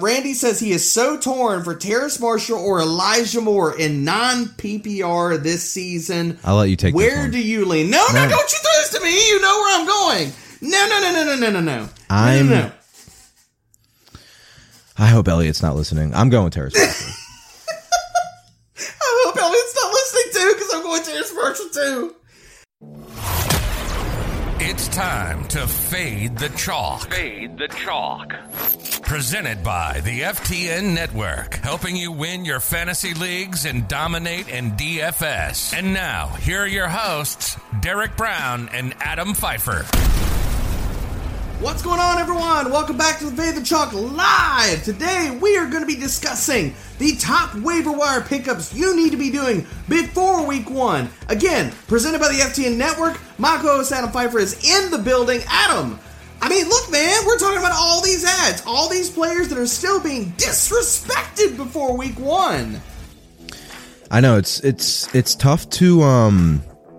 Randy says he is so torn for Terrace Marshall or Elijah Moore in non-PPR this season. I'll let you take this Where one. do you lean? No, don't you throw this to me. You know where I'm going. No. No. I hope Elliot's not listening. I'm going Terrace Marshall. I hope Elliot's not listening too, because I'm going Terrace Marshall too. It's time to fade the chalk. Fade the chalk. Presented by the FTN Network, helping you win your fantasy leagues and dominate in DFS. And now, here are your hosts, Derek Brown and Adam Pfeiffer. What's going on, everyone? Welcome back to the Fade the Chalk Live. Today, we are going to be discussing the top waiver wire pickups you need to be doing before Week 1. Again, presented by the FTN Network. My co-host Adam Pfeiffer is in the building. Adam, I mean, look, man, we're talking about all these ads, all these players that are still being disrespected before Week 1. I know it's tough to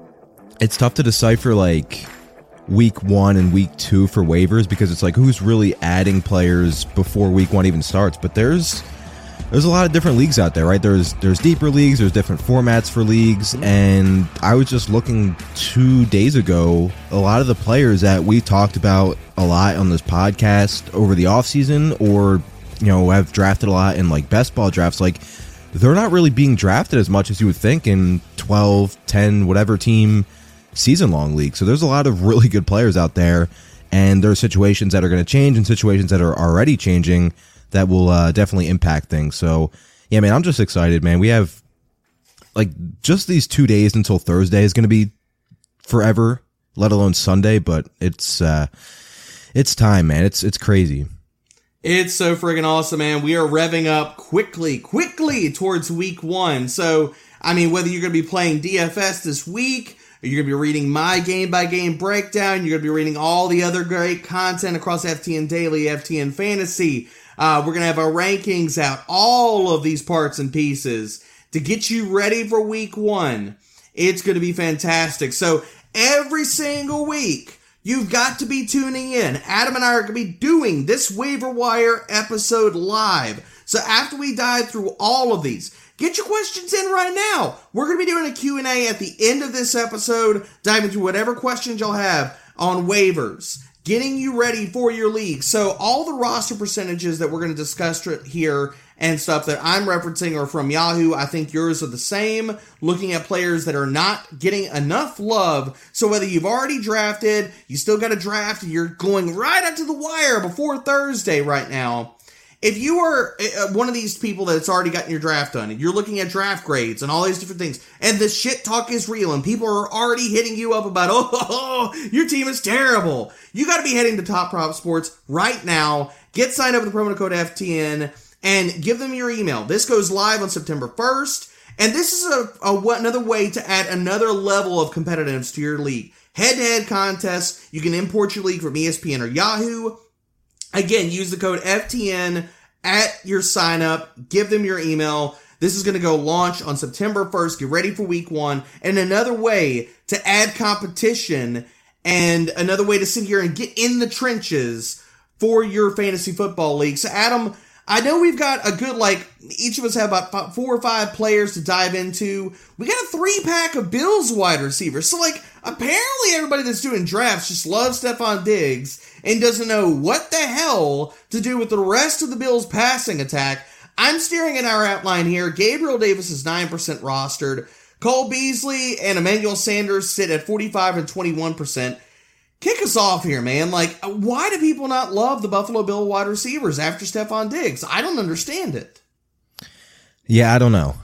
decipher like Week 1 and Week 2 for waivers, because it's like who's really adding players before Week 1 even starts. But there's a lot of different leagues out there, right? There's deeper leagues, there's different formats for leagues, and I was just looking 2 days ago, a lot of the players that we talked about a lot on this podcast over the offseason, or have drafted a lot in like best ball drafts, like they're not really being drafted as much as you would think in 12, 10, whatever team season-long league. So there's a lot of really good players out there, and there are situations that are going to change and situations that are already changing that will definitely impact things. So, yeah, man, I'm just excited, man. We have, like, just these 2 days until Thursday is going to be forever, let alone Sunday, but it's time, man. It's crazy. It's so friggin' awesome, man. We are revving up quickly towards Week 1. So, I mean, whether you're going to be playing DFS this week, you're going to be reading my game-by-game breakdown. You're going to be reading all the other great content across FTN Daily, FTN Fantasy. We're going to have our rankings out, all of these parts and pieces to get you ready for Week 1. It's going to be fantastic. So every single week, you've got to be tuning in. Adam and I are going to be doing this waiver wire episode live. So after we dive through all of these, get your questions in right now. We're going to be doing a Q&A at the end of this episode, diving through whatever questions y'all have on waivers, getting you ready for your league. So all the roster percentages that we're going to discuss here and stuff that I'm referencing are from Yahoo. I think yours are the same, looking at players that are not getting enough love. So whether you've already drafted, you still got to draft, you're going right up to the wire before Thursday right now. If you are one of these people that's already gotten your draft done, and you're looking at draft grades and all these different things, and the shit talk is real, and people are already hitting you up about, oh, your team is terrible, you got to be heading to Top Prop Sports right now. Get signed up with the promo code FTN, and give them your email. This goes live on September 1st, and this is another way to add another level of competitiveness to your league. Head-to-head contests. You can import your league from ESPN or Yahoo. Again, use the code FTN at your sign up. Give them your email. This is going to go launch on September 1st. Get ready for Week 1. And another way to add competition and another way to sit here and get in the trenches for your fantasy football league. So, Adam, I know we've got a good, each of us have about 4 or 5 players to dive into. We got a 3-pack of Bills wide receivers. So, apparently everybody that's doing drafts just loves Stephon Diggs and doesn't know what the hell to do with the rest of the Bills' passing attack. I'm staring at our outline here. Gabriel Davis is 9% rostered. Cole Beasley and Emmanuel Sanders sit at 45 and 21%. Kick us off here, man. Why do people not love the Buffalo Bill wide receivers after Stephon Diggs? I don't understand it. Yeah, I don't know.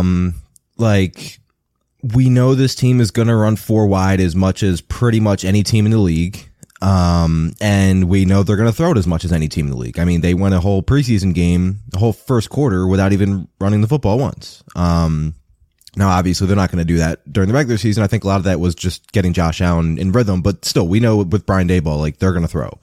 We know this team is going to run 4 wide as much as pretty much any team in the league. And we know they're going to throw it as much as any team in the league. I mean, they went a whole preseason game, a whole first quarter without even running the football once. Now, obviously, they're not going to do that during the regular season. I think a lot of that was just getting Josh Allen in rhythm, but still, we know with Brian Daboll, they're going to throw.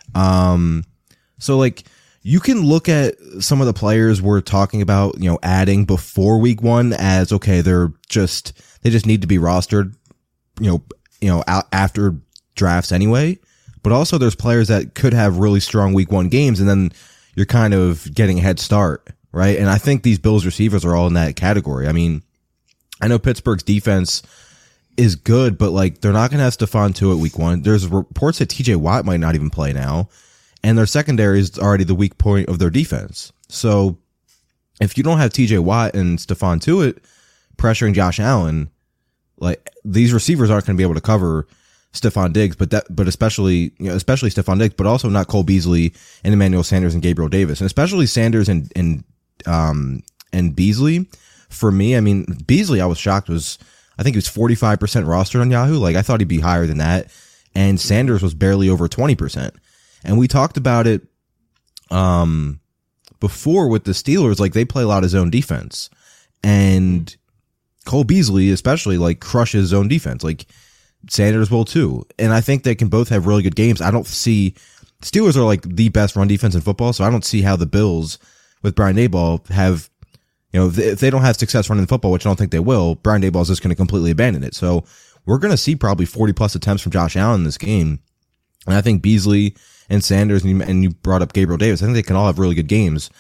So, you can look at some of the players we're talking about, adding before Week 1 as, okay, they just need to be rostered, after drafts anyway. But also there's players that could have really strong Week 1 games, and then you're kind of getting a head start, right? And I think these Bills receivers are all in that category. I mean, I know Pittsburgh's defense is good, but like they're not going to have Stephon Tuitt week 1. There's reports that TJ Watt might not even play now, and their secondary is already the weak point of their defense. So if you don't have TJ Watt and Stephon Tuitt pressuring Josh Allen, like these receivers aren't going to be able to cover Stephon Diggs, but especially Stephon Diggs, but also not Cole Beasley and Emmanuel Sanders and Gabriel Davis, and especially Sanders and Beasley. For me, I mean, Beasley, I was shocked, I think he was 45% rostered on Yahoo. Like I thought he'd be higher than that, and Sanders was barely over 20%. And we talked about it before with the Steelers, like they play a lot of zone defense, and Cole Beasley especially like crushes zone defense. Like Sanders will too. And I think they can both have really good games. I don't see Steelers are like the best run defense in football, so I don't see how the Bills with Brian Daboll have, if they don't have success running the football, which I don't think they will, Brian Daboll is just going to completely abandon it. So we're going to see probably 40 plus attempts from Josh Allen in this game. And I think Beasley and Sanders, and you brought up Gabriel Davis, I think they can all have really good games.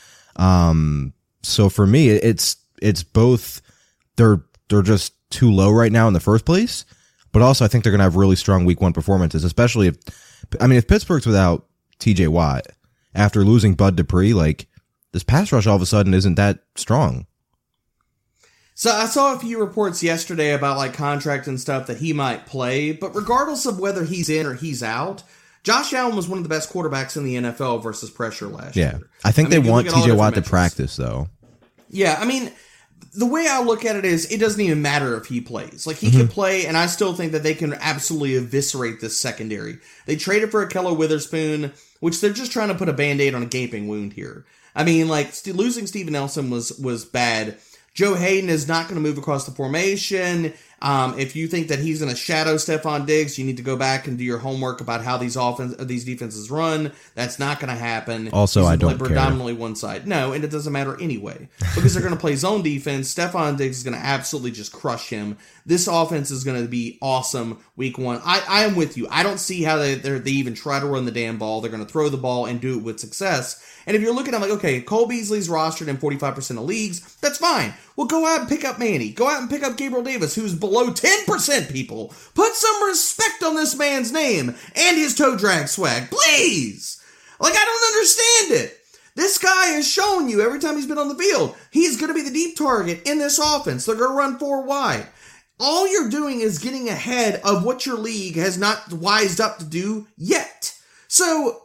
So for me, it's both, they're just too low right now in the first place, but also I think they're going to have really strong week 1 performances, especially if Pittsburgh's without TJ Watt after losing Bud Dupree, like this pass rush all of a sudden isn't that strong. So I saw a few reports yesterday about like contract and stuff that he might play, but regardless of whether he's in or he's out, Josh Allen was one of the best quarterbacks in the NFL versus pressure last year. I think they want TJ Watt to practice though. Yeah, I mean, the way I look at it is it doesn't even matter if he plays. Like, he can play, and I still think that they can absolutely eviscerate this secondary. They traded for Ahkello Witherspoon, which they're just trying to put a Band-Aid on a gaping wound here. I mean, like, losing Steven Nelson was bad. Joe Hayden is not going to move across the formation. If you think that he's going to shadow Stephon Diggs, you need to go back and do your homework about how these defenses run. That's not going to happen. Also, I don't play predominantly one side. No, and it doesn't matter anyway because they're going to play zone defense. Stephon Diggs is going to absolutely just crush him. This offense is going to be awesome week 1. I am with you. I don't see how they even try to run the damn ball. They're going to throw the ball and do it with success. And if you're looking at like, okay, Cole Beasley's rostered in 45% of leagues, that's fine. Well, go out and pick up Manny. Go out and pick up Gabriel Davis, who's below 10%, people. Put some respect on this man's name and his toe drag swag, please. Like, I don't understand it. This guy has shown you every time he's been on the field, he's going to be the deep target in this offense. They're going to run 4 wide. All you're doing is getting ahead of what your league has not wised up to do yet. So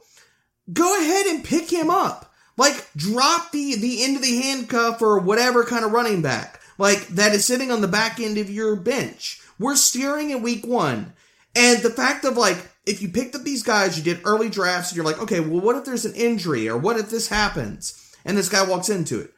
go ahead and pick him up. Like, drop the end of the handcuff or whatever kind of running back, like, that is sitting on the back end of your bench. We're steering in week 1. And the fact of, like, if you picked up these guys, you did early drafts, and you're like, okay, well, what if there's an injury? Or what if this happens? And this guy walks into it.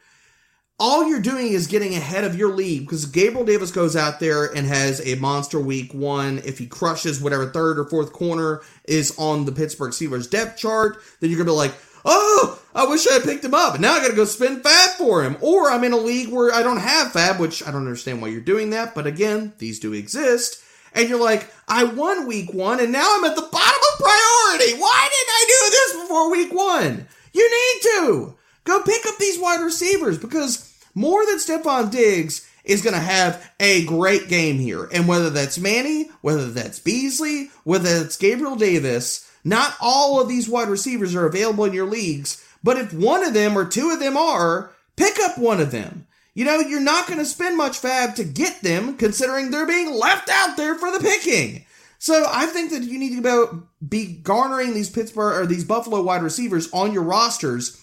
All you're doing is getting ahead of your league, because Gabriel Davis goes out there and has a monster week 1. If he crushes whatever third or fourth corner is on the Pittsburgh Steelers depth chart, then you're going to be like, oh, I wish I had picked him up, and now I got to go spend fab for him. Or I'm in a league where I don't have fab, which I don't understand why you're doing that, but again, these do exist. And you're like, I won week 1, and now I'm at the bottom of priority. Why didn't I do this before week 1? You need to. Go pick up these wide receivers, because more than Stephon Diggs is going to have a great game here. And whether that's Manny, whether that's Beasley, whether that's Gabriel Davis, not all of these wide receivers are available in your leagues, but if one of them or 2 of them are, pick up one of them. You're not going to spend much fab to get them, considering they're being left out there for the picking. So I think that you need to be garnering these these Buffalo wide receivers on your rosters.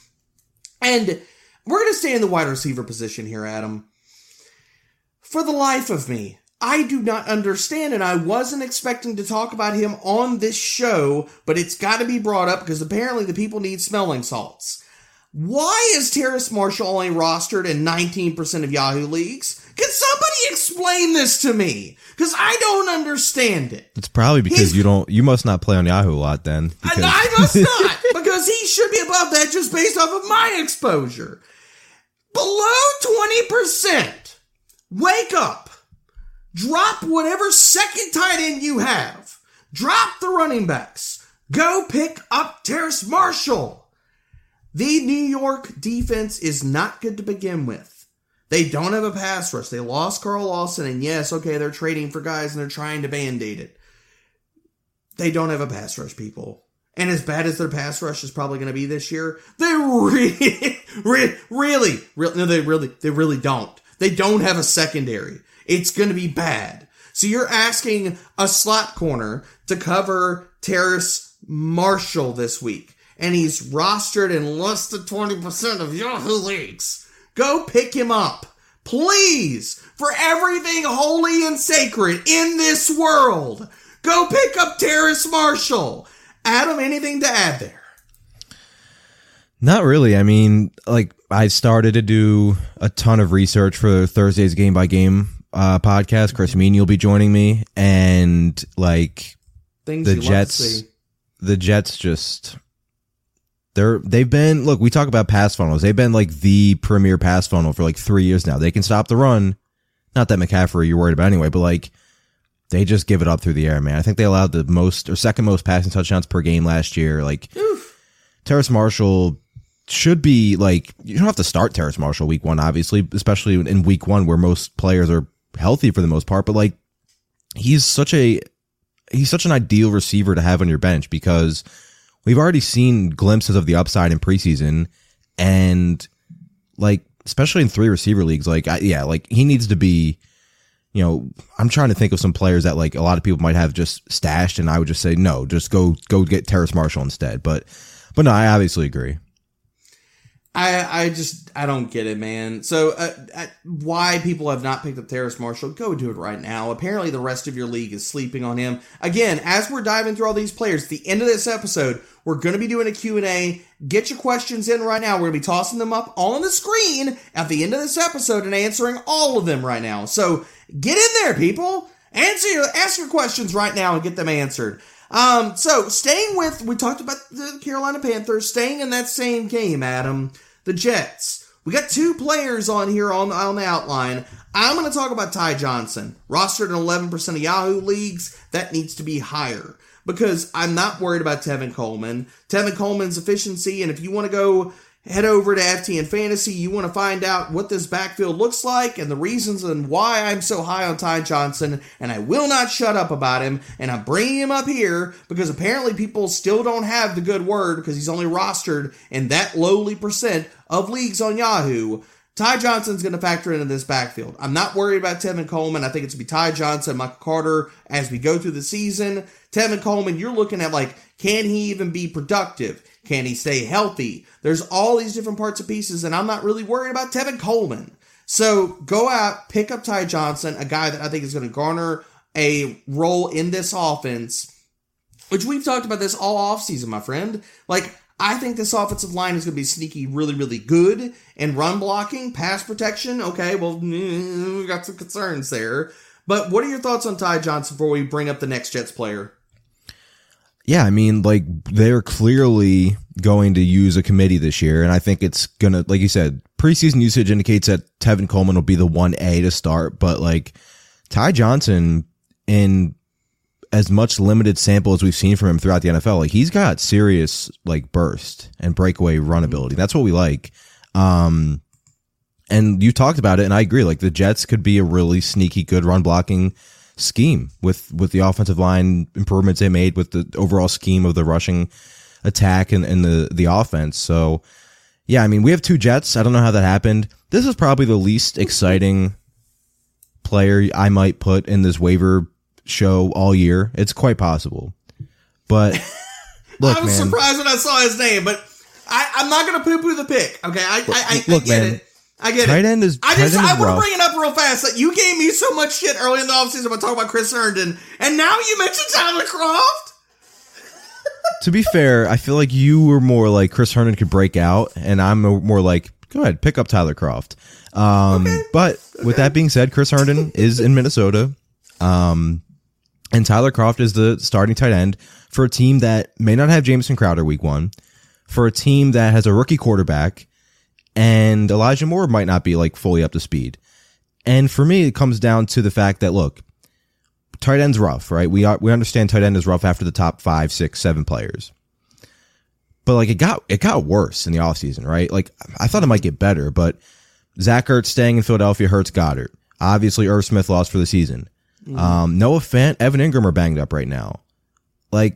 And we're going to stay in the wide receiver position here, Adam. For the life of me, I do not understand, and I wasn't expecting to talk about him on this show, but it's got to be brought up because apparently the people need smelling salts. Why is Terrace Marshall only rostered in 19% of Yahoo leagues? Can somebody explain this to me? Because I don't understand it. It's probably because you must not play on Yahoo a lot then. Because I must not, because he should be above that just based off of my exposure. Below 20%. Wake up. Drop whatever second tight end you have. Drop the running backs. Go pick up Terrace Marshall. The New York defense is not good to begin with. They don't have a pass rush. They lost Carl Lawson, and yes, okay, they're trading for guys and they're trying to band-aid it. They don't have a pass rush, people. And as bad as their pass rush is probably going to be this year, they really don't. They don't have a secondary. It's going to be bad. So you're asking a slot corner to cover Terrace Marshall this week, and he's rostered in less than 20% of Yahoo leagues. Go pick him up. Please, for everything holy and sacred in this world, go pick up Terrace Marshall. Adam, anything to add there? Not really. I mean, like, I started to do a ton of research for Thursday's Game by Game podcast. Chris Meany will be joining me, and like Things the Jets just they've been, look, we talk about pass funnels. They've been like the premier pass funnel for like 3 years now. They can stop the run. Not that McCaffrey you're worried about anyway, but like they just give it up through the air, man. I think they allowed the most or second most passing touchdowns per game last year. Like, Terrace Marshall should be like, you don't have to start Terrace Marshall week one, obviously, especially in week one where most players are healthy for the most part, but like he's such an ideal receiver to have on your bench because we've already seen glimpses of the upside in preseason, and like especially in 3 receiver leagues, like like he needs to be, you know, I'm trying to think of some players that like a lot of people might have just stashed, and I would just say no, just go get Terrace Marshall instead. But no, I obviously agree. I don't get it, man. So why people have not picked up Terrace Marshall, go do it right now. Apparently the rest of your league is sleeping on him. Again, as we're diving through all these players, at the end of this episode, we're going to be doing a Q&A. Get your questions in right now. We're going to be tossing them up on the screen at the end of this episode and answering all of them right now. So get in there, people. Ask your questions right now and get them answered. So staying with, we talked about the Carolina Panthers, staying in that same game, Adam, the Jets. We got 2 players on here on the outline. I'm going to talk about Ty Johnson, rostered in 11% of Yahoo leagues. That needs to be higher because I'm not worried about Tevin Coleman. Tevin Coleman's efficiency, and if you want to go head over to FTN Fantasy, you want to find out what this backfield looks like and the reasons and why I'm so high on Ty Johnson, and I will not shut up about him, and I'm bringing him up here because apparently people still don't have the good word because he's only rostered in that lowly percent of leagues on Yahoo. Ty Johnson's going to factor into this backfield. I'm not worried about Tevin Coleman. I think it's going to be Ty Johnson, Michael Carter as we go through the season. Tevin Coleman, you're looking at like, can he even be productive? Can he stay healthy? There's all these different parts and pieces, and I'm not really worried about Tevin Coleman. So go out, pick up Ty Johnson, a guy that I think is going to garner a role in this offense, which we've talked about this all offseason, my friend. Like, I think this offensive line is going to be sneaky really, really good. And run blocking, pass protection, okay, well, we got some concerns there. But what are your thoughts on Ty Johnson before we bring up the next Jets player? Yeah, I mean, like, they're clearly going to use a committee this year, and I think it's going to, like you said, preseason usage indicates that Tevin Coleman will be the 1A to start, but, like, Ty Johnson, in as much limited sample as we've seen from him throughout the NFL, like, he's got serious, like, burst and breakaway run ability. That's what we like. And you talked about it, and I agree, like, the Jets could be a really sneaky good run blocking scheme with the offensive line improvements they made, with the overall scheme of the rushing attack and the offense. So yeah, I mean, we have 2 Jets. I don't know how that happened. This is probably the least exciting player I might put in this waiver show all year. It's quite possible, but look, I was surprised when I saw his name, but I'm not going to poo-poo the pick. Okay, I get it. I get tight it. End is I want to bring it up real fast. That you gave me so much shit early in the offseason about talking about Chris Herndon, and now you mentioned Tyler Kroft? To be fair, I feel like you were more like Chris Herndon could break out, and I'm more like, go ahead, pick up Tyler Kroft. But with that being said, Chris Herndon is in Minnesota, and Tyler Kroft is the starting tight end for a team that may not have Jamison Crowder week 1, for a team that has a rookie quarterback, and Elijah Moore might not be like fully up to speed. And for me, it comes down to the fact that, look, tight end's rough, right? We understand tight end is rough after the top 5, 6, 7 players. But like it got worse in the offseason, right? Like I thought it might get better, but Zach Ertz staying in Philadelphia hurts Goddard. Obviously, Irv Smith lost for the season. Noah Fant, Evan Ingram are banged up right now. Like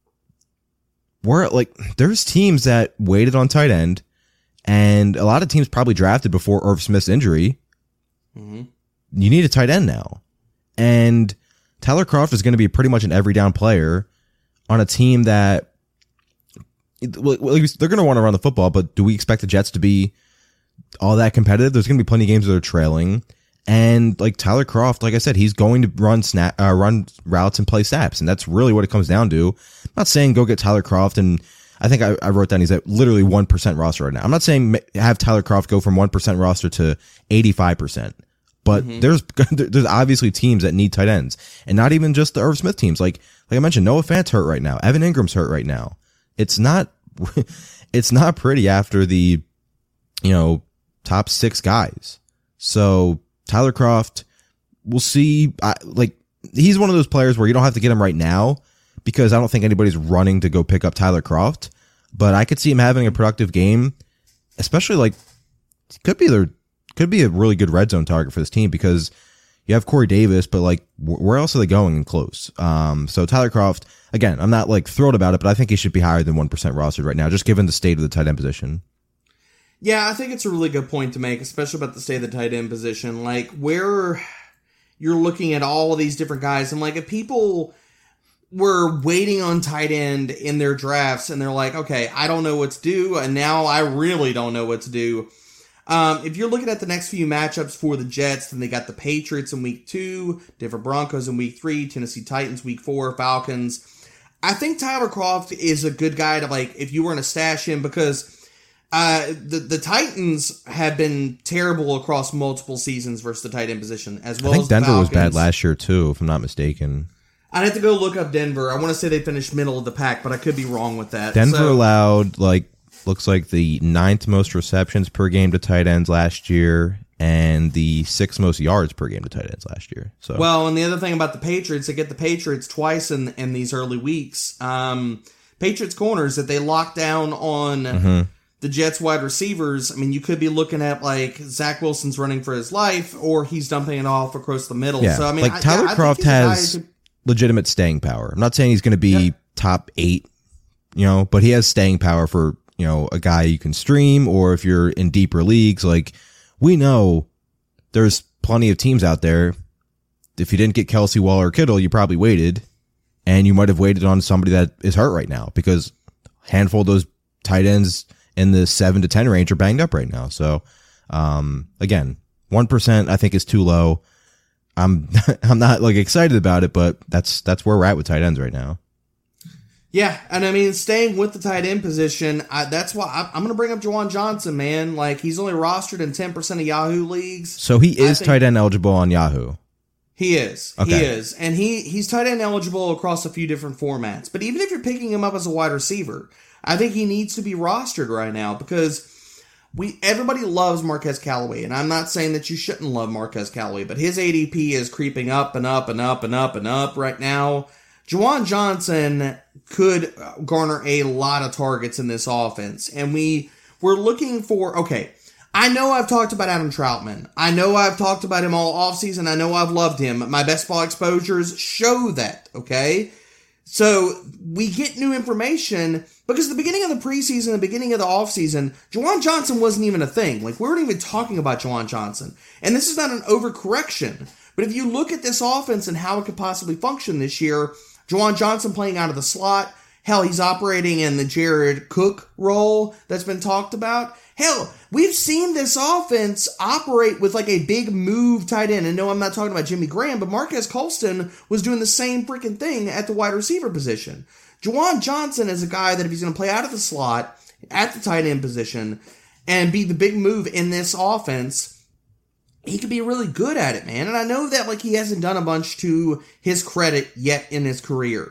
there's teams that waited on tight end, and a lot of teams probably drafted before Irv Smith's injury. You need a tight end now, and Tyler Kroft is going to be pretty much an every down player on a team that. They're going to want to run the football, but do we expect the Jets to be all that competitive? There's going to be plenty of games that are trailing, and like Tyler Kroft, like I said, he's going to run routes and play snaps, and that's really what it comes down to. I'm not saying go get Tyler Kroft, and I think I wrote down he's at literally 1% roster right now. I'm not saying have Tyler Kroft go from 1% roster to 85%, but there's obviously teams that need tight ends, and not even just the Irv Smith teams. Like I mentioned, Noah Fant's hurt right now. Evan Ingram's hurt right now. It's not pretty after the, top 6 guys. So Tyler Kroft, we'll see. He's one of those players where you don't have to get him right now because I don't think anybody's running to go pick up Tyler Kroft. But I could see him having a productive game, especially could be a really good red zone target for this team because you have Corey Davis, but where else are they going in close? So Tyler Kroft, again, I'm not thrilled about it, but I think he should be higher than 1% rostered right now, just given the state of the tight end position. Yeah, I think it's a really good point to make, especially about the state of the tight end position. Where you're looking at all of these different guys, and if people were waiting on tight end in their drafts, and they're like, okay, I don't know what to do, and now I really don't know what to do. If you're looking at the next few matchups for the Jets, then they got the Patriots in week 2, Denver Broncos in week 3, Tennessee Titans week 4, Falcons. I think Tyler Kroft is a good guy to if you were going to stash him because the Titans have been terrible across multiple seasons versus the tight end position as well. I think Denver was bad last year too, if I'm not mistaken. I'd have to go look up Denver. I want to say they finished middle of the pack, but I could be wrong with that. Denver allowed looks like the 9th most receptions per game to tight ends last year and the 6th most yards per game to tight ends last year. So well, and the other thing about the Patriots, they get the Patriots twice in these early weeks. Patriots corners that they lock down on the Jets wide receivers. I mean, you could be looking at Zach Wilson's running for his life or he's dumping it off across the middle. Yeah. So I mean, Tyler Kroft has legitimate staying power. I'm not saying he's going to be top 8, but he has staying power for a guy you can stream, or if you're in deeper leagues, we know there's plenty of teams out there. If you didn't get Kelsey, Waller, or Kittle, you probably waited, and you might have waited on somebody that is hurt right now because a handful of those tight ends in the 7 to 10 range are banged up right now. So, again, 1% I think is too low. I'm not excited about it, but that's where we're at with tight ends right now. Yeah, and I mean, staying with the tight end position, that's why I'm going to bring up Juwan Johnson, man. He's only rostered in 10% of Yahoo leagues. So he is tight end eligible on Yahoo. He is. Okay. He is. And he's tight end eligible across a few different formats. But even if you're picking him up as a wide receiver, I think he needs to be rostered right now because everybody loves Marquez Callaway. And I'm not saying that you shouldn't love Marquez Callaway, but his ADP is creeping up and up and up and up and up right now. Juwan Johnson could garner a lot of targets in this offense. And we're looking for, okay, I know I've talked about Adam Troutman. I know I've talked about him all offseason. I know I've loved him. My best ball exposures show that, okay? So we get new information because at the beginning of the preseason, the beginning of the offseason, Juwan Johnson wasn't even a thing. We weren't even talking about Juwan Johnson. And this is not an overcorrection. But if you look at this offense and how it could possibly function this year, Juwan Johnson playing out of the slot. Hell, he's operating in the Jared Cook role that's been talked about. Hell, we've seen this offense operate with a big move tight end. And no, I'm not talking about Jimmy Graham, but Marquez Colston was doing the same freaking thing at the wide receiver position. Juwan Johnson is a guy that if he's going to play out of the slot at the tight end position and be the big move in this offense, he could be really good at it, man. And I know that he hasn't done a bunch to his credit yet in his career.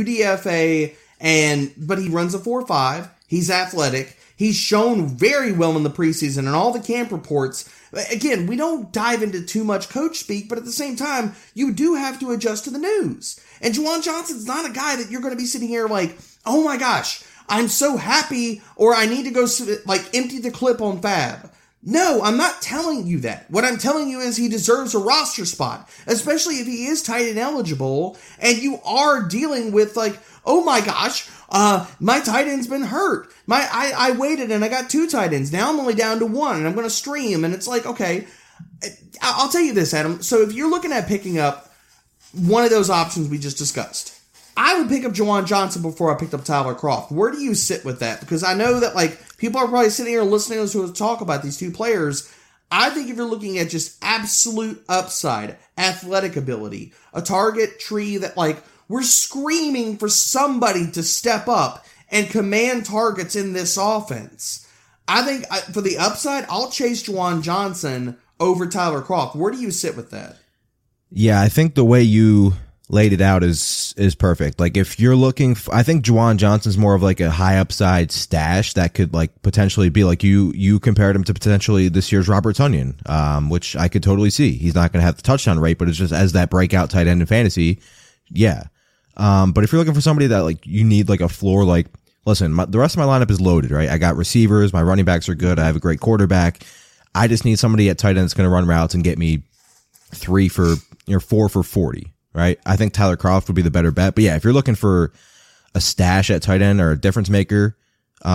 UDFA, but he runs a 4.5. He's athletic. He's shown very well in the preseason and all the camp reports. Again, we don't dive into too much coach speak, but at the same time, you do have to adjust to the news. And Juwan Johnson's not a guy that you're going to be sitting here oh my gosh, I'm so happy, or I need to go like empty the clip on Fab. No, I'm not telling you that. What I'm telling you is he deserves a roster spot, especially if he is tight end eligible and you are dealing with like, oh my gosh, my tight end's been hurt. I waited and I got 2 tight ends. Now I'm only down to 1 and I'm going to stream. And it's like, okay, I'll tell you this, Adam. So if you're looking at picking up one of those options we just discussed, I would pick up Juwan Johnson before I picked up Tyler Kroft. Where do you sit with that? Because I know that like people are probably sitting here listening to us talk about these 2 players. I think if you're looking at just absolute upside, athletic ability, a target tree that like we're screaming for somebody to step up and command targets in this offense. I think for the upside, I'll chase Juwan Johnson over Tyler Kroft. Where do you sit with that? Yeah, I think the way you laid it out is perfect. Like if you're looking, I think Juwan Johnson's more of like a high upside stash that could like potentially be like you compared him to potentially this year's Robert Tonyan, which I could totally see. He's not going to have the touchdown rate, but it's just as that breakout tight end in fantasy. Yeah. But if you're looking for somebody that like you need like a floor, like listen, the rest of my lineup is loaded, right? I got receivers, my running backs are good. I have a great quarterback. I just need somebody at tight end that's going to run routes and get me 4 for 40. Right, I think Tyler Kroft would be the better bet. But yeah, if you're looking for a stash at tight end or a difference maker, but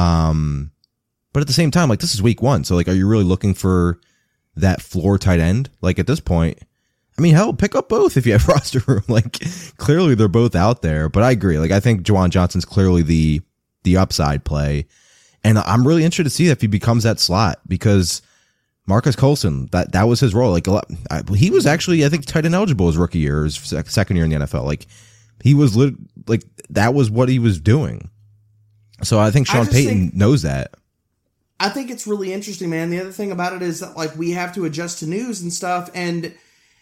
at the same time, like this is week 1, so like, are you really looking for that floor tight end? Like at this point, I mean, hell, pick up both if you have roster room. Like clearly they're both out there. But I agree. Like I think Juwan Johnson's clearly the upside play, and I'm really interested to see if he becomes that slot because Marcus Colson, that was his role. Like he was actually, I think, tight end eligible his rookie year, his second year in the NFL. Like he was like that was what he was doing. So I think Sean Payton knows that. I think it's really interesting, man. The other thing about it is that like we have to adjust to news and stuff, and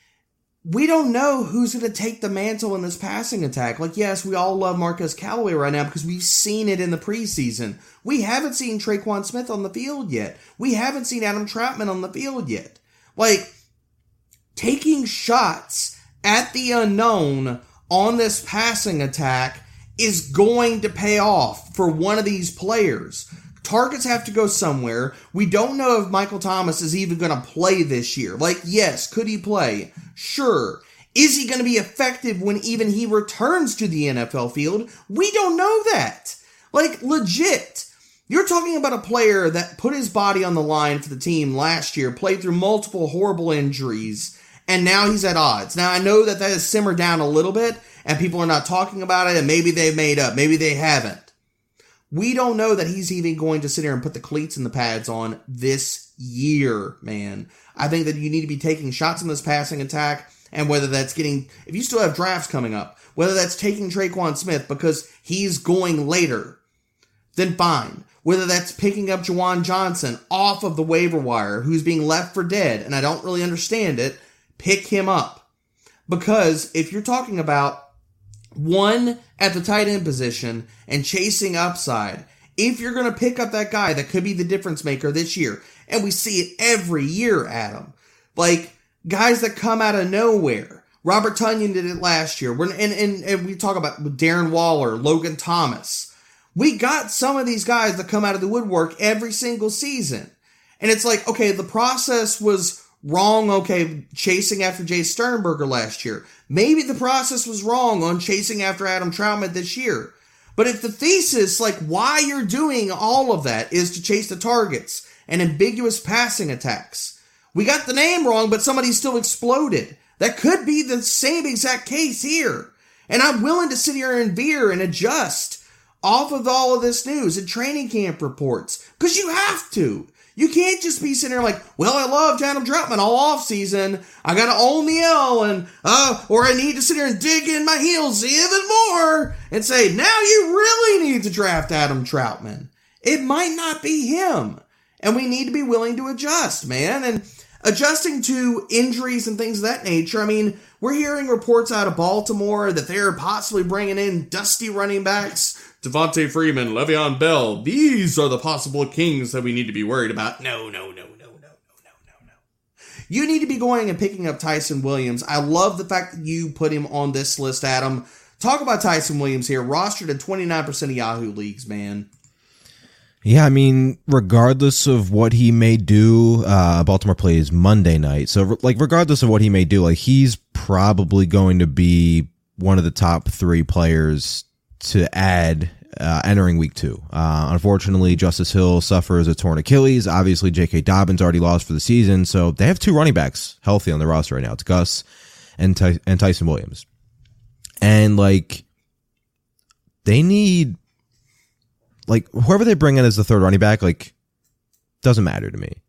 we don't know who's going to take the mantle in this passing attack. Like, yes, we all love Marquez Callaway right now because we've seen it in the preseason. We haven't seen Traquan Smith on the field yet. We haven't seen Adam Troutman on the field yet. Like, taking shots at the unknown on this passing attack is going to pay off for one of these players. Targets have to go somewhere. We don't know if Michael Thomas is even going to play this year. Like, yes, could he play? Sure. Is he going to be effective when even he returns to the NFL field? We don't know that. Like, legit. You're talking about a player that put his body on the line for the team last year, played through multiple horrible injuries, and now he's at odds. Now, I know that has simmered down a little bit, and people are not talking about it, and maybe they've made up. Maybe they haven't. We don't know that he's even going to sit here and put the cleats and the pads on this year, man. I think that you need to be taking shots in this passing attack, and whether that's getting, if you still have drafts coming up, whether that's taking Traquan Smith because he's going later, then fine. Whether that's picking up Juwan Johnson off of the waiver wire, who's being left for dead, and I don't really understand it, pick him up. Because if you're talking about one at the tight end position and chasing upside, if you're going to pick up that guy that could be the difference maker this year, and we see it every year, Adam, like guys that come out of nowhere. Robert Tonyan did it last year. And we talk about Darren Waller, Logan Thomas. We got some of these guys that come out of the woodwork every single season. And it's like, okay, the process was wrong, okay, chasing after Jay Sternberger last year. Maybe the process was wrong on chasing after Adam Troutman this year. But if the thesis, like why you're doing all of that is to chase the targets and ambiguous passing attacks. We got the name wrong, but somebody still exploded. That could be the same exact case here. And I'm willing to sit here and veer and adjust off of all of this news and training camp reports. Because you have to. You can't just be sitting there like, well, I loved Adam Troutman all offseason. I got to own the L, and or I need to sit here and dig in my heels even more and say, now you really need to draft Adam Troutman. It might not be him. And we need to be willing to adjust, man. And adjusting to injuries and things of that nature. I mean, we're hearing reports out of Baltimore that they're possibly bringing in dusty running backs. Devontae Freeman, Le'Veon Bell. These are the possible kings that we need to be worried about. No. You need to be going and picking up Tyson Williams. I love the fact that you put him on this list, Adam. Talk about Tyson Williams here. Rostered in 29% of Yahoo leagues, man. Yeah, I mean, regardless of what he may do, Baltimore plays Monday night. So, regardless of what he may do, he's probably going to be one of the top 3 players to add entering week 2. Unfortunately, Justice Hill suffers a torn Achilles. Obviously, J.K. Dobbins already lost for the season. So, they have 2 running backs healthy on the roster right now. It's Gus and Tyson Williams. And, they need... whoever they bring in as the third running back, doesn't matter to me.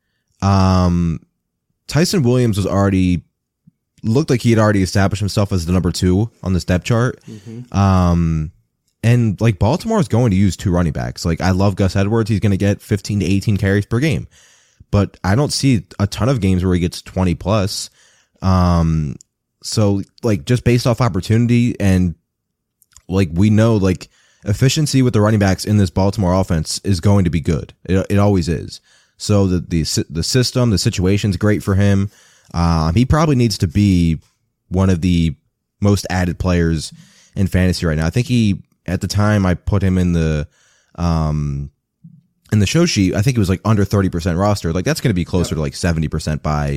Tyson Williams looked like he had already established himself as the number 2 on this depth chart. Mm-hmm. And Baltimore is going to use 2 running backs. I love Gus Edwards. He's going to get 15 to 18 carries per game, but I don't see a ton of games where he gets 20 plus. So just based off opportunity and we know efficiency with the running backs in this Baltimore offense is going to be good. It always is. So the system, the situation's great for him. He probably needs to be one of the most added players in fantasy right now. I think at the time I put him in the show sheet, I think it was under 30% roster. That's going to be closer to 70% by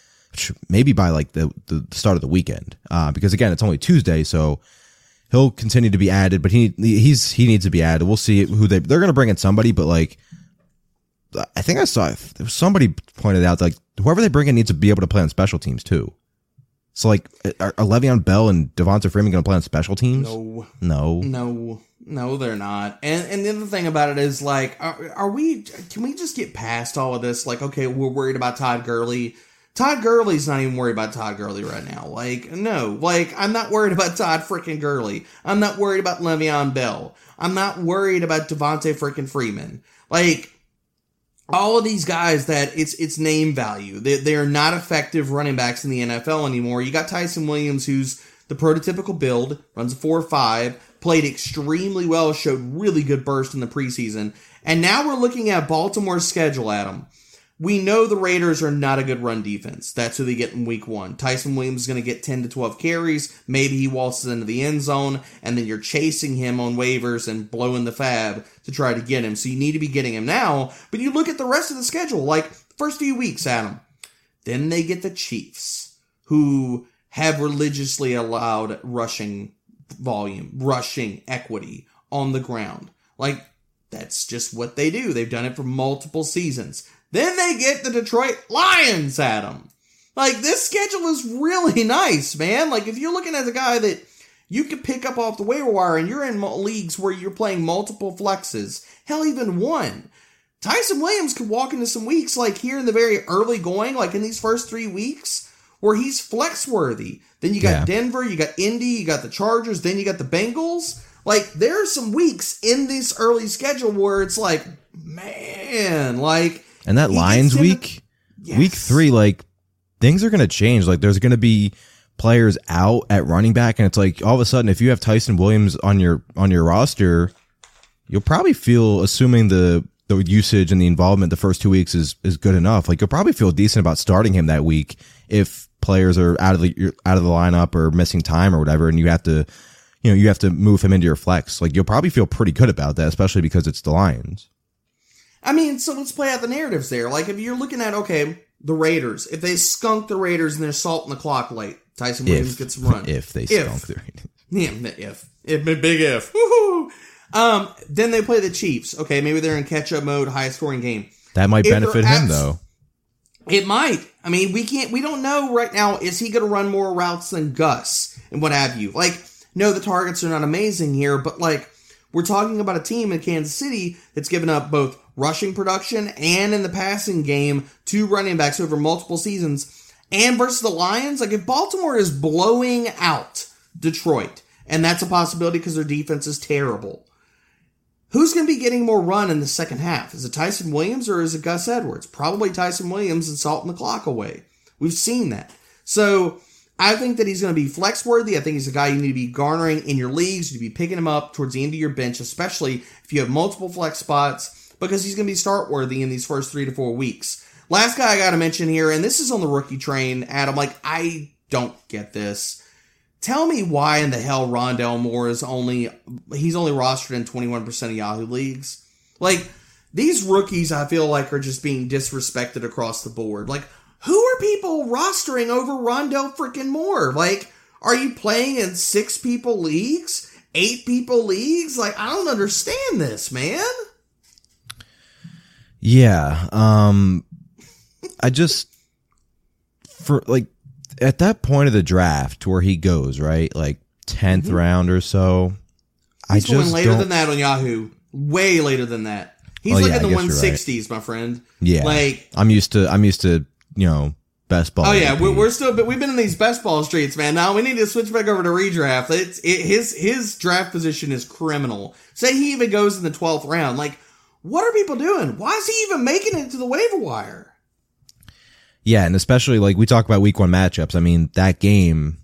the start of the weekend. Because again, it's only Tuesday, so he'll continue to be added, but he needs to be added. We'll see who they're going to bring in somebody, but I think I saw somebody pointed out whoever they bring in needs to be able to play on special teams too. So are Le'Veon Bell and Devonta Freeman going to play on special teams? No, they're not. And the other thing about it is can we just get past all of this? Okay, we're worried about Todd Gurley. Todd Gurley's not even worried about Todd Gurley right now. No. I'm not worried about Todd freaking Gurley. I'm not worried about Le'Veon Bell. I'm not worried about Devonta freaking Freeman. All of these guys that it's name value. They are not effective running backs in the NFL anymore. You got Tyson Williams, who's the prototypical build, runs a 4.5, played extremely well, showed really good burst in the preseason. And now we're looking at Baltimore's schedule, Adam. We know the Raiders are not a good run defense. That's who they get in week 1. Tyson Williams is going to get 10 to 12 carries. Maybe he waltzes into the end zone, and then you're chasing him on waivers and blowing the fab to try to get him. So you need to be getting him now. But you look at the rest of the schedule, first few weeks, Adam. Then they get the Chiefs, who have religiously allowed rushing volume, rushing equity on the ground. That's just what they do. They've done it for multiple seasons. Then they get the Detroit Lions, Adam. This schedule is really nice, man. If you're looking at a guy that you can pick up off the waiver wire and you're in leagues where you're playing multiple flexes, hell, even one, Tyson Williams could walk into some weeks here in the very early going, in these first 3 weeks, where he's flex worthy. Then you got Denver, you got Indy, you got the Chargers, then you got the Bengals. There are some weeks in this early schedule where it's man, and that Lions week, week 3, things are going to change. There's going to be players out at running back, and it's all of a sudden, if you have Tyson Williams on your roster, you'll probably feel, assuming the usage and the involvement the first 2 weeks is good enough. You'll probably feel decent about starting him that week if players are out of the lineup or missing time or whatever, and you have to move him into your flex. You'll probably feel pretty good about that, especially because it's the Lions. I mean, so let's play out the narratives there. If you're looking at, the Raiders, if they skunk the Raiders and they're salting the clock late, Tyson Williams gets some run. If they skunk the Raiders. Yeah, big if. Woohoo! Then they play the Chiefs. Okay, maybe they're in catch-up mode, high-scoring game. That might benefit him, though. It might. I mean, we don't know right now, is he going to run more routes than Gus and what have you? No, the targets are not amazing here, but we're talking about a team in Kansas City that's given up both rushing production and in the passing game 2 running backs over multiple seasons. And versus the Lions, if Baltimore is blowing out Detroit, and that's a possibility because their defense is terrible, who's going to be getting more run in the second half? Is it Tyson Williams or is it Gus Edwards? Probably Tyson Williams and salting the clock away. We've seen that. So I think that he's going to be flex worthy. I think he's a guy you need to be garnering in your leagues. You need to be picking him up towards the end of your bench, especially if you have multiple flex spots, because he's going to be start worthy in these first 3 to 4 weeks. Last guy I got to mention here, and this is on the rookie train, Adam. I don't get this. Tell me why in the hell Rondale Moore he's only rostered in 21% of Yahoo leagues. these rookies, I feel like, are just being disrespected across the board. Like, who are people rostering over Rondell freaking Moore? Like, are you playing in 6-people leagues? 8-people leagues? Like, I don't understand this, man. Yeah. I just, for like, at that point of the draft where he goes, right? Like 10th round or so. He's going later than that on Yahoo. Way later than that. He's like in the 160s, right, my friend. Yeah. Like, I'm used to, best ball. Oh yeah, we're still, but we've been in these best ball streets, man. Now we need to switch back over to redraft. His draft position is criminal. Say he even goes in the 12th round. Like, what are people doing? Why is he even making it to the waiver wire? Yeah, and especially like we talk about week 1 matchups. I mean, that game,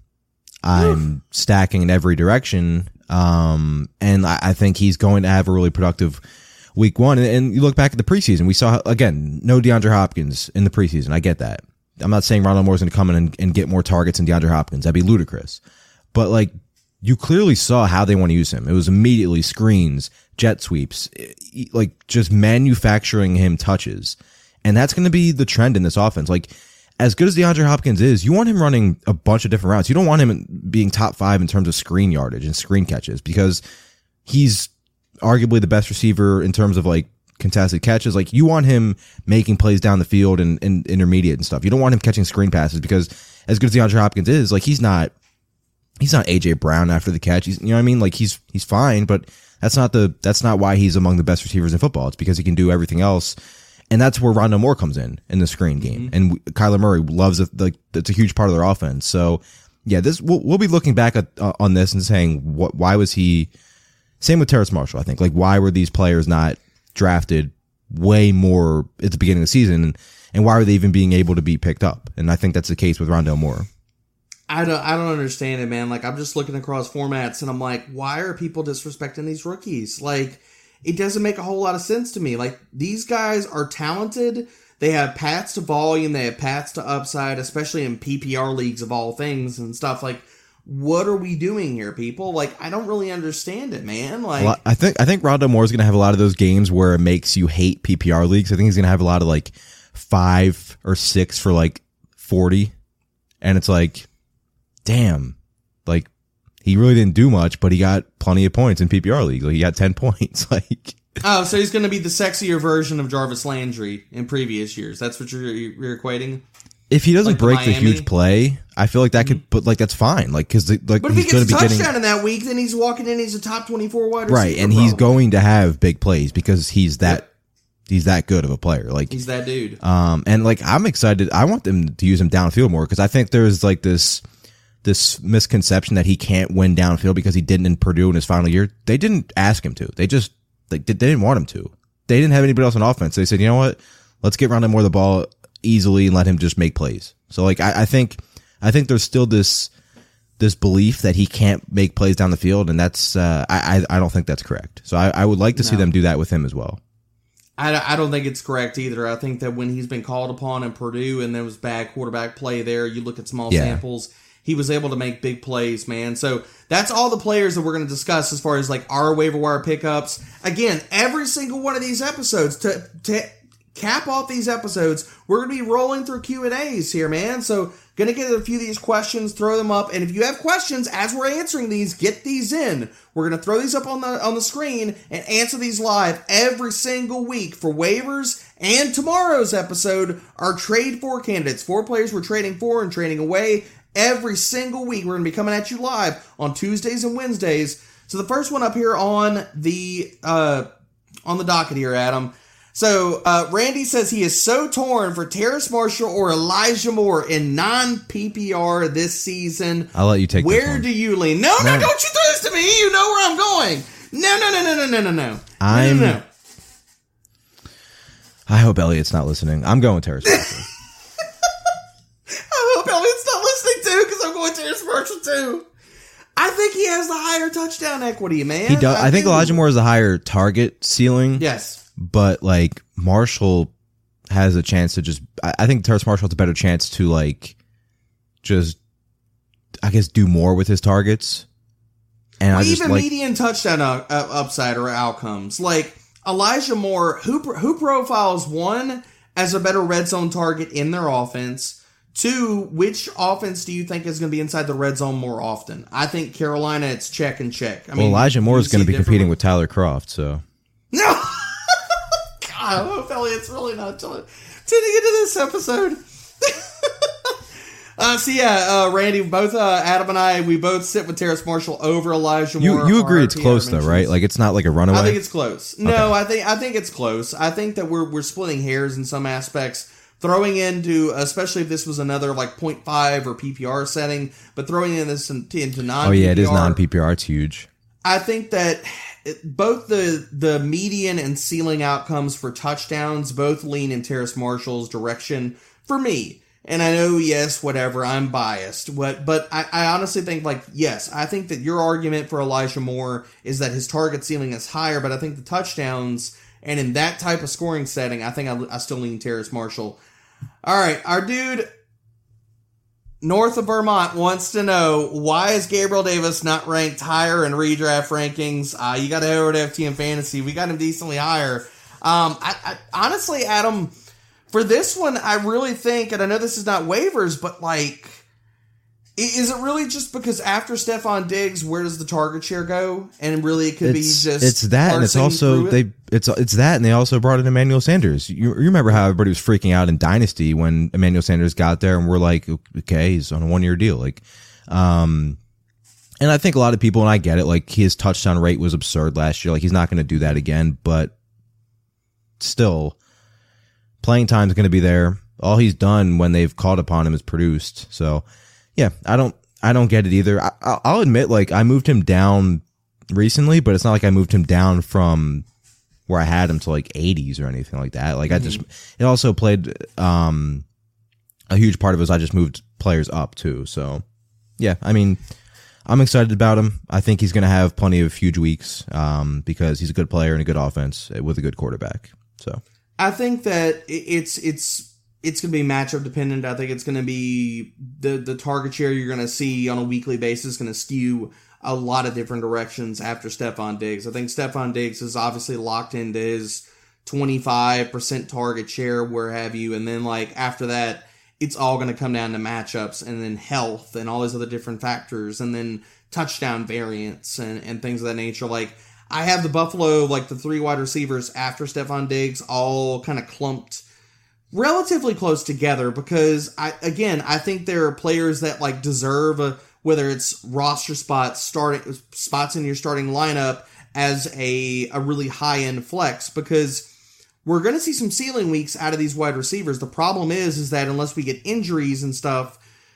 I'm stacking in every direction. And I think he's going to have a really productive week 1. And you look back at the preseason, we saw, again, no DeAndre Hopkins in the preseason. I get that. I'm not saying Rondell Moore's going to come in and get more targets than DeAndre Hopkins. That'd be ludicrous. But like, you clearly saw how they want to use him. It was immediately screens, jet sweeps, like just manufacturing him touches. And that's going to be the trend in this offense. Like, as good as DeAndre Hopkins is, you want him running a bunch of different routes. You don't want him being top 5 in terms of screen yardage and screen catches, because he's arguably the best receiver in terms of like contested catches. Like, you want him making plays down the field and intermediate and stuff. You don't want him catching screen passes, because as good as DeAndre Hopkins is, like, he's not AJ Brown after the catch. He's, you know what I mean? Like, he's fine, but that's not why he's among the best receivers in football. It's because he can do everything else. And that's where Rondell Moore comes in the screen game. Mm-hmm. And Kyler Murray loves it. Like, it's a huge part of their offense. So yeah, we'll be looking back on this and saying, why was he, same with Terrace Marshall, I think, like, why were these players not drafted way more at the beginning of the season, and why are they even being able to be picked up? And I think that's the case with Rondell Moore. I don't understand it, man. Like, I'm just looking across formats and I'm like, why are people disrespecting these rookies? Like, it doesn't make a whole lot of sense to me. Like, these guys are talented. They have paths to volume. They have paths to upside, especially in PPR leagues of all things and stuff. Like, what are we doing here, people? Like, I don't really understand it, man. Like, well, I think Rondell Moore is going to have a lot of those games where it makes you hate PPR leagues. I think he's going to have a lot of like 5 or 6 for like 40, and it's like, damn, like, he really didn't do much, but he got plenty of points in PPR leagues. Like, he got 10 points. Like, oh, so he's going to be the sexier version of Jarvis Landry in previous years. That's what you're equating. If he doesn't break the huge play, I feel like that could, but like, that's fine. Like, because like, but if he gets a touchdown in that week, then he's walking in. He's a top 24 wide receiver, right? And he's going to have big plays because he's that good of a player. Like, he's that dude. And like, I'm excited. I want them to use him downfield more, because I think there's like this misconception that he can't win downfield because he didn't in Purdue in his final year. They didn't ask him to. They just, like, they didn't want him to. They didn't have anybody else on offense. They said, you know what? Let's get Rondell Moore the ball easily and let him just make plays. So like, I think there's still this belief that he can't make plays down the field, and that's I don't think that's correct. So I would like to see them do that with him as well. I don't think it's correct either. I think that when he's been called upon in Purdue and there was bad quarterback play there, you look at small samples, he was able to make big plays, man. So that's all the players that we're going to discuss as far as like our waiver wire pickups. Again, every single one of these episodes, to cap off these episodes, we're going to be rolling through Q&As here, man. So going to get a few of these questions, throw them up. And if you have questions as we're answering these, get these in. We're going to throw these up on the screen and answer these live every single week for waivers. And tomorrow's episode, our trade for candidates. 4 players we're trading for and trading away. Every single week, we're going to be coming at you live on Tuesdays and Wednesdays. So the first one up here on the docket here, Adam. So Randy says he is so torn for Terrace Marshall or Elijah Moore in non-PPR this season. I'll let you take this one. Where do you lean? No, don't you throw this to me. You know where I'm going. No. I hope Elliot's not listening. I'm going Terrace Marshall. I hope Elliot's not listening too, because I'm going Terrace Marshall too. I think he has the higher touchdown equity, man. He does. I think Elijah Moore has a higher target ceiling. Yes. But like, Marshall has a chance to just, I think Terrace Marshall has a better chance to like, just, I guess, do more with his targets. And even median touchdown upside or outcomes. Like, Elijah Moore, who profiles, one, as a better red zone target in their offense? Two, which offense do you think is going to be inside the red zone more often? I think Carolina, it's check and check. I mean, Elijah Moore is going to be competing with Tyler Kroft, so. No! God, I hope Elliot's really not tuning into this episode. Randy, both Adam and I, we both sit with Terrace Marshall over Elijah Moore. You agree it's close though, right? Like it's not like a runaway. I think it's close. No, okay. I think it's close. I think that we're splitting hairs in some aspects. Throwing into, especially if this was another like 0.5 or PPR setting, but throwing in this into non-PPR. Oh yeah, it is non-PPR. It's huge. I think that both the median and ceiling outcomes for touchdowns both lean in Terrace Marshall's direction for me. And I know, yes, whatever, I'm biased. But I honestly think, like, yes, I think that your argument for Elijah Moore is that his target ceiling is higher, but I think the touchdowns, and in that type of scoring setting, I think I still lean Terrace Marshall. All right, our dude north of Vermont wants to know, why is Gabriel Davis not ranked higher in redraft rankings? You got to head over to FTN Fantasy. We got him decently higher. I honestly, Adam, for this one, I really think, and I know this is not waivers, but like, is it really just because after Stephon Diggs, where does the target share go? And really, it could be just it's that, and it's also it's that, and they also brought in Emmanuel Sanders. You remember how everybody was freaking out in Dynasty when Emmanuel Sanders got there, and we're like, okay, he's on a 1-year deal, like, and I think a lot of people, and I get it, like his touchdown rate was absurd last year, like he's not going to do that again, but still, playing time is going to be there. All he's done when they've called upon him is produced, so. Yeah, I don't get it either. I'll admit, like, I moved him down recently, but it's not like I moved him down from where I had him to like 80s or anything like that. Like, it also played a huge part of it was I just moved players up too. So, yeah, I mean, I'm excited about him. I think he's going to have plenty of huge weeks because he's a good player and a good offense with a good quarterback. So, I think that it's going to be matchup dependent. I think it's going to be the target share you're going to see on a weekly basis going to skew a lot of different directions after Stephon Diggs. I think Stephon Diggs is obviously locked into his 25% target share, where have you. And then like after that, it's all going to come down to matchups and then health and all these other different factors and then touchdown variants and things of that nature. Like I have the Buffalo, like the 3 wide receivers after Stephon Diggs all kind of clumped relatively close together because I think there are players that like deserve whether it's roster spots in your starting lineup as a really high end flex, because we're going to see some ceiling weeks out of these wide receivers. The problem is that unless we get injuries and stuff,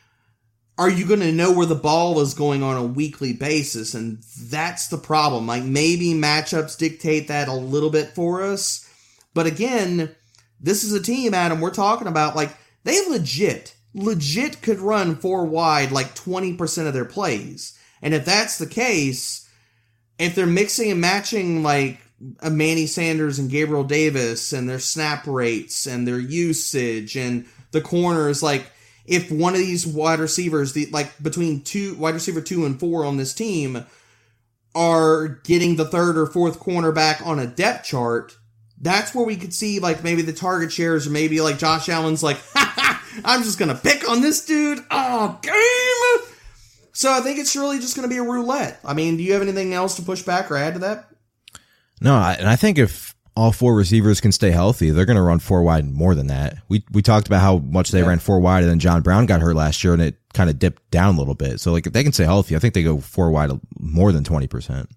are you going to know where the ball is going on a weekly basis? And that's the problem. Like maybe matchups dictate that a little bit for us, but again, this is a team, Adam, we're talking about, like, they legit could run 4 wide like 20% of their plays. And if that's the case, if they're mixing and matching like a Manny Sanders and Gabriel Davis and their snap rates and their usage and the corners, like if one of these wide receivers, between wide receiver 2 and 4 on this team are getting the 3rd or 4th cornerback on a depth chart, that's where we could see, like, maybe the target shares, or maybe, like, Josh Allen's like, I'm just going to pick on this dude. Oh, game! So I think it's really just going to be a roulette. I mean, do you have anything else to push back or add to that? No, and I think if all 4 receivers can stay healthy, they're going to run 4 wide more than that. We talked about how much they ran 4 wide, and then John Brown got hurt last year, and it kind of dipped down a little bit. So, like, if they can stay healthy, I think they go 4 wide more than 20%.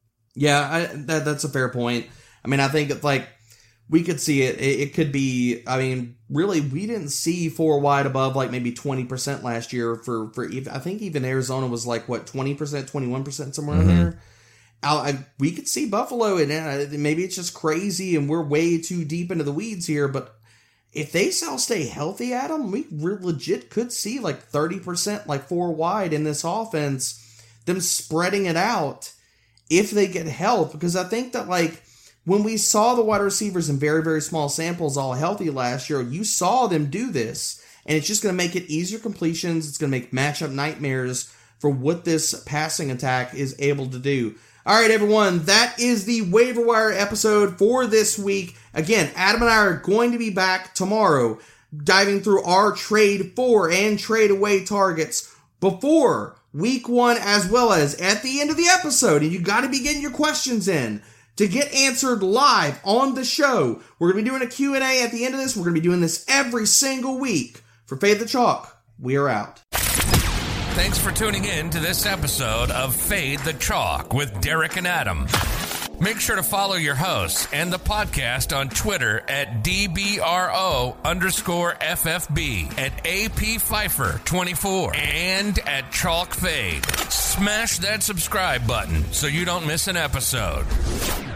Yeah, that's a fair point. I mean, I think like we could see it. It could be. I mean, really, we didn't see 4 wide above like maybe 20% last year for. I think even Arizona was like what 20%, 21% somewhere in there. We could see Buffalo, and maybe it's just crazy, and we're way too deep into the weeds here. But if they all stay healthy, Adam, we legit could see like 30%, like 4 wide in this offense. Them spreading it out if they get health, because I think that like. When we saw the wide receivers in very, very small samples all healthy last year, you saw them do this, and it's just going to make it easier completions. It's going to make matchup nightmares for what this passing attack is able to do. All right, everyone, that is the waiver wire episode for this week. Again, Adam and I are going to be back tomorrow diving through our trade for and trade away targets before week 1, as well as at the end of the episode. And you got to be getting your questions in to get answered live on the show. We're going to be doing a Q&A at the end of this. We're going to be doing this every single week. For Fade the Chalk, we are out. Thanks for tuning in to this episode of Fade the Chalk with Derek and Adam. Make sure to follow your hosts and the podcast on Twitter at DBRO_FFB, at AP Pfeiffer 24, and at Chalk Fade. Smash that subscribe button so you don't miss an episode.